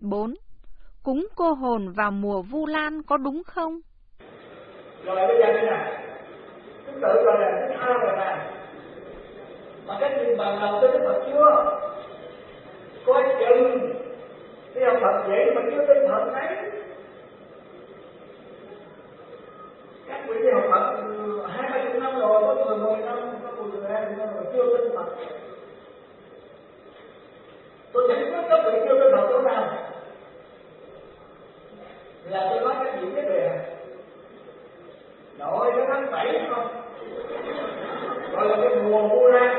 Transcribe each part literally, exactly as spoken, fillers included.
bốn. Cúng cô hồn vào mùa Vu Lan có đúng không? Rồi bây giờ thế nào? Chúng tự gọi là thứ hai rồi nè. Mà các nhìn bằng lòng tới Đức Phật chưa? Coi chừng cái ông Phật vậy mà chưa tin Phật ấy. Các vị đi học Phật hai ba chục năm rồi, có người mười năm, có người hai năm rồi chưa tin Phật. Tôi nhận biết các vị chưa tin Phật chỗ nào là tôi nói các vị cái đề nội cái tháng bảy không, gọi là cái mùa Vu Lan.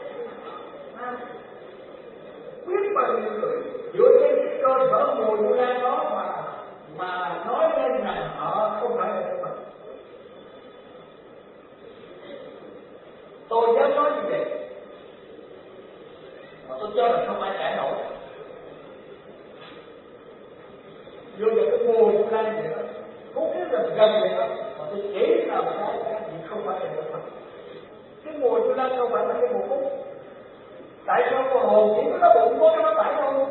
Biết bao nhiêu người dựa trên cái cơ sở mùa Vu Lan đó mà mà nói lên rằng họ không phải là Đức Phật. Tôi dám nói như vậy mà tôi cho là không ai cãi nổi. Vô vào cái mùa Vu Lan vậy đó, cũng rất là gần vậy đó, mà tôi chỉ là cái cái gì không phải là Đức Phật. Cái mùa Vu Lan không phải là cái mùa cúc. Tại sao con hồn chỉ có nó bụng có cái nó phải đâu?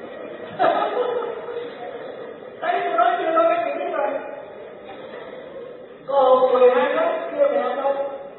Đấy tôi nói chưa nói cái chuyện biết rồi. Con hồn mười hai tháng kia mẹ đâu?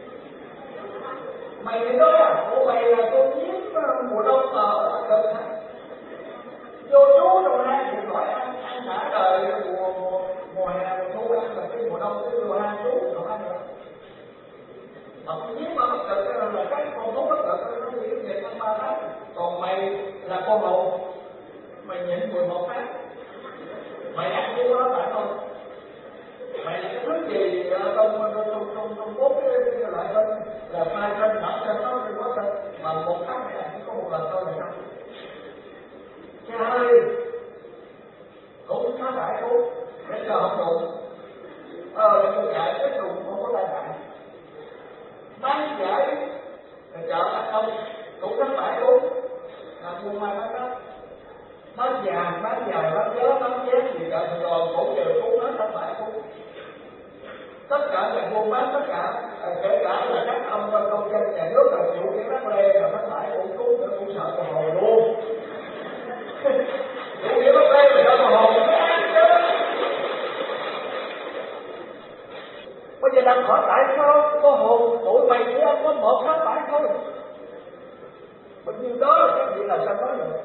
Mày thì nói à, ủa mày là tôi giết mùa đông ở gần hả? Vô chú đâu ra thì hỏi ăn ăn cả đời mùa mùa mùa hè mùa thu ăn là cái mùa đông cái mùa hai chú rồi ăn rồi. Mà tôi giết mà bất cực là các con thú bất cực nó nghĩ về năm ba tháng. Còn mày là con hồn, mày nhịn mười một tháng, mày ăn cái đó phải không? Mày là cái thứ gì trong trong trong trong trong cốt cái loại hơn là hai thân nặng thân nó thì có thân mà một tháng mày ăn chỉ có một lần thôi này không? Cha ơi, cũng phá đại cũng để cho không đủ, ờ để tôi dạy cái đủ không có tai nạn. Bán giải chợ ăn không cũng thất bại luôn, là buôn mai bán đó, bán vàng, bán dài, bán gió, bán chén gì cả rồi khổ giờ cũng nói thất bại luôn. Tất cả là buôn bán, tất cả kể cả là các ông công dân nhà nước là chủ cái bán lê là thất bại cũng cũng cũng sợ cái hồi luôn. Chủ nghĩa bán lê là sợ cái hồi mới ăn chứ. Bây giờ đang hỏi tại sao có hồn tụi mày chỉ ăn có một tháng bảy thôi. Bao nhiêu đó là các vị là sao nói được.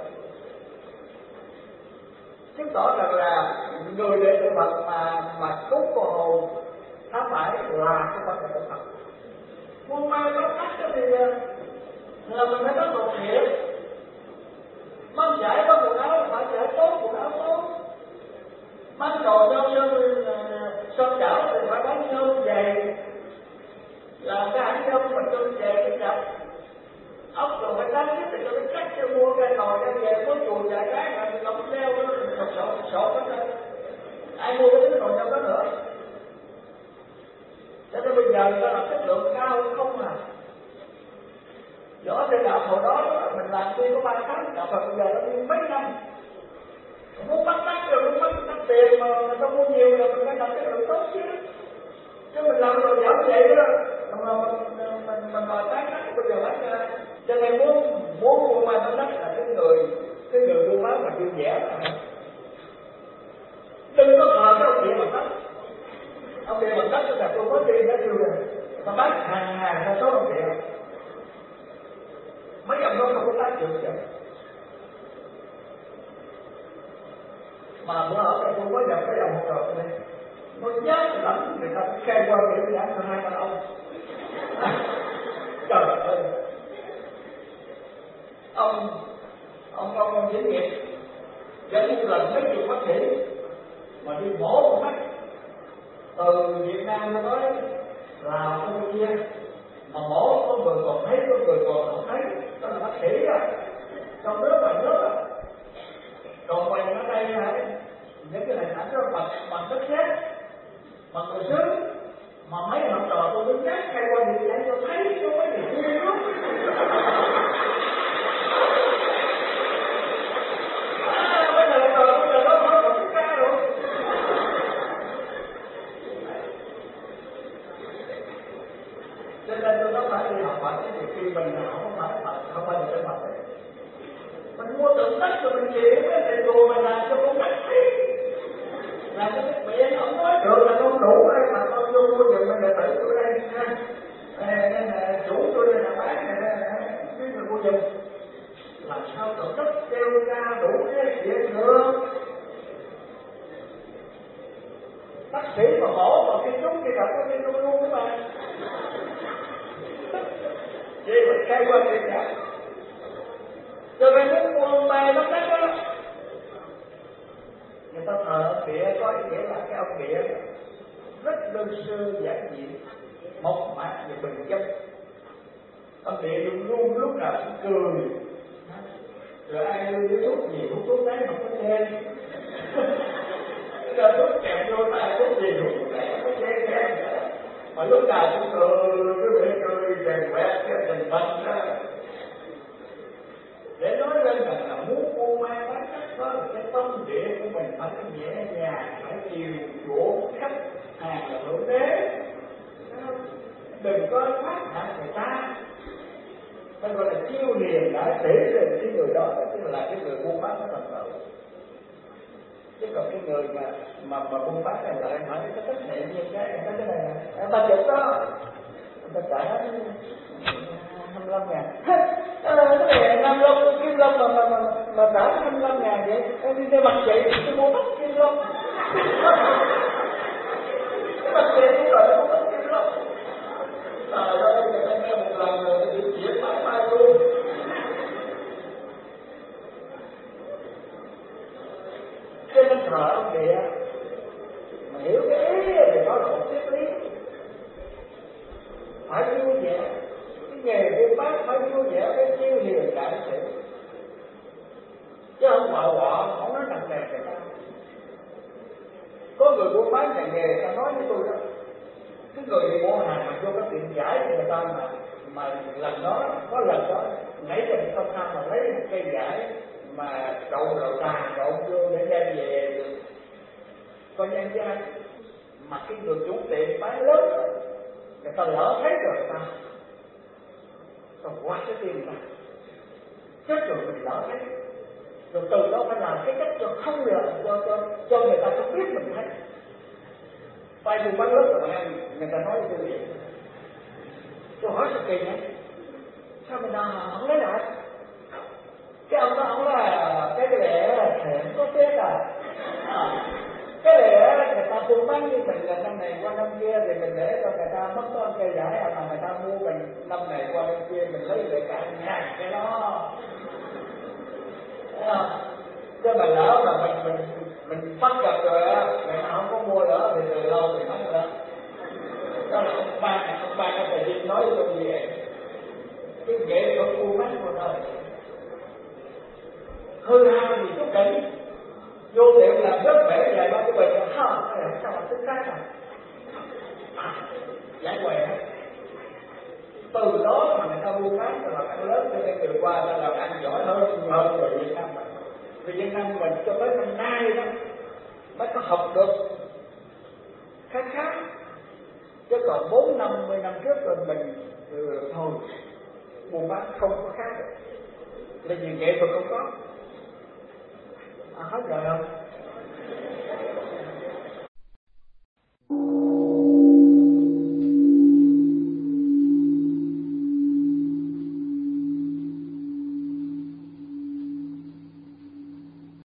Chứng tỏ rằng là người đệ tử Phật mà mà cúng cô hồn tháng bảy là không phải là Phật. Buôn mai có cách thì là mình phải có một nghiệp. Mang giải có quần áo phải giải tốt, quần áo tốt. Mang đồ cho nhân son chảo thì phải bán nhân dày, làm cái hãng nhân mà chân dày cái chặt ốc rồi phải tán nhất thì cho cái cách cho mua cái nồi cái về có chùi vài cái mà mình không đeo nó sọt sọt sọt hết trơn. Ai mua cái nồi trong đó nữa? Cho nên bây giờ nó là chất lượng cao không à. Rõ ràng đạo hồi đó mình làm đi có ba tháng, đạo Phật bây giờ nó đi mấy năm. Muốn bắt tắt rồi muốn bắt tắt tiền mà người ta mua nhiều là mình phải làm cái lượng tốt chứ. Chứ mình làm rồi dở vậy đó mà mình mình mình đòi tắt tắt bây giờ bắt ra. Cho nên muốn muốn mua mai bắt tắt là cái người cái người mua bán mà vui vẻ là đừng có thờ cái ông địa mà tắt. Ông địa mà tắt là tôi có tiền đã kêu rồi mà bán hàng hàng ra số ông địa. Mấy ông đó không có tắt được vậy. Mà bữa ở đây tôi có nhập cái dòng trộn này, nó nhát lắm người ta khen qua biểu giảng cho hai con ông. Trời ơi, ông ông ông ông diễn nghiệp dẫn một lần mấy chục bác sĩ mà đi mổ một mắt từ Việt Nam nó tới Lào Campuchia mà mổ có người còn thấy có người còn không thấy, đó là bác sĩ á, trong nước ngoài nước á. Còn mình ở đây là những cái hình ảnh đó bằng bằng đất sét, bằng người sứ mà mấy học trò tôi đứng nhắc hay qua điện thoại cho thấy có mấy người kia đó. À, mấy người học trò bây giờ nó không còn ca rồi. Cho nên tôi nói phải đi học Phật thì khi mình không phải Phật, không phải là cái Phật đấy. Mình mua tượng đất rồi mình chịu cái tiền đồ mình làm cho thật, có khi luôn luôn các bạn. Vậy mình khai qua chuyện cả. Cho nên những con ma nó đắt đó, người ta thờ địa có nghĩa là cái ông địa rất đơn sơ giản dị, mộc mạc và bình dân. Ông địa luôn luôn lúc nào cũng cười. Rồi ai đưa điếu thuốc gì hút thuốc đấy mà có thêm. Cái thuốc kẹt vô tay thuốc gì hút thuốc đấy có thêm thêm. Mà lúc nào cũng cười, cứ phải cười rèn quẹt cái tình thân đó. Để nói lên rằng là muốn cô ma bác chắc đó là cái tâm địa của mình phải nhẹ nhàng, phải chiều chuộng khách hàng là hữu đế. Đừng có phát hại người ta. Nó gọi là chiêu hiền đã để lên cái người đó, tức là cái người buôn bán nó thành tựu. Chứ còn cái người mà mà mà buôn bán này lại hỏi cái tất niệm như cái cái cái này nè, ta chụp đó, ta trả hai mươi lăm ngàn. Cái này năm lông kim lông mà mà mà mà trả hai mươi lăm ngàn vậy, em đi mặt chị tôi mua mất kim lông. Cái mặt chị cũng gọi là mua mất kim lông. Trời ơi, người ta nghe một lần rồi thì chuyển mãi mãi luôn. Cho nên thờ ông địa mà hiểu cái ý thì nó là một triết lý. Phải vui vẻ, cái nghề buôn bán phải vui vẻ, cái chiêu hiền đại sự. Chứ không quạo quọ, không nói nặng nề người ta. Có người buôn bán ngành nghề, người ta nói với tôi đó, cái người đi mua hàng mà vô cái tiệm giải của người ta mà mà lần đó có lần đó nãy giờ không tham mà lấy một cây giải mà đậu đậu tàn đậu vô để đem về được coi nhân gia, mà cái người chủ tiệm bán lớn đó, người ta lỡ thấy rồi người ta rồi quá cái tiền người ta chết rồi mình lỡ thấy rồi từ đó phải làm cái cách cho không lợi cho cho cho người ta không biết mình thấy. Tay buôn bán lớn rồi mà người ta nói với tôi vậy. Tôi hỏi sự kỳ nhé, sao mình không lấy lại? Cái ông đó ông là cái lẽ là thèm có chết à. à cái lẽ người ta buôn bán như mình là năm này qua năm kia thì mình để cho người ta mất con cây giải, mà người ta mua mình năm này qua năm kia mình lấy về cả nhà cái đó. Chứ mà lỡ mà mình mình mình bắt gặp rồi á, người ta không có mua nữa thì từ lâu thì mất rồi đó. Đó là ông ba, ông ba cái thời gian nói với tôi gì vậy? Cái nghệ thuật buôn bán của đời hư hao thì chút đỉnh, vô tiệm làm rất vẻ vài ba cái bệnh là không, cái này sao mà tính khác à? À, giải què. Từ đó mà người ta buôn bán là làm ăn lớn, cho nên người qua ta làm ăn giỏi hơn hơn người Việt Nam mình. Vì Việt Nam mình cho tới năm nay đó mới có học được khá khá, chứ còn bốn năm mươi năm trước rồi mình ừ, thôi buôn bán không có khác được, là vì nghệ thuật không có. À, hết rồi không?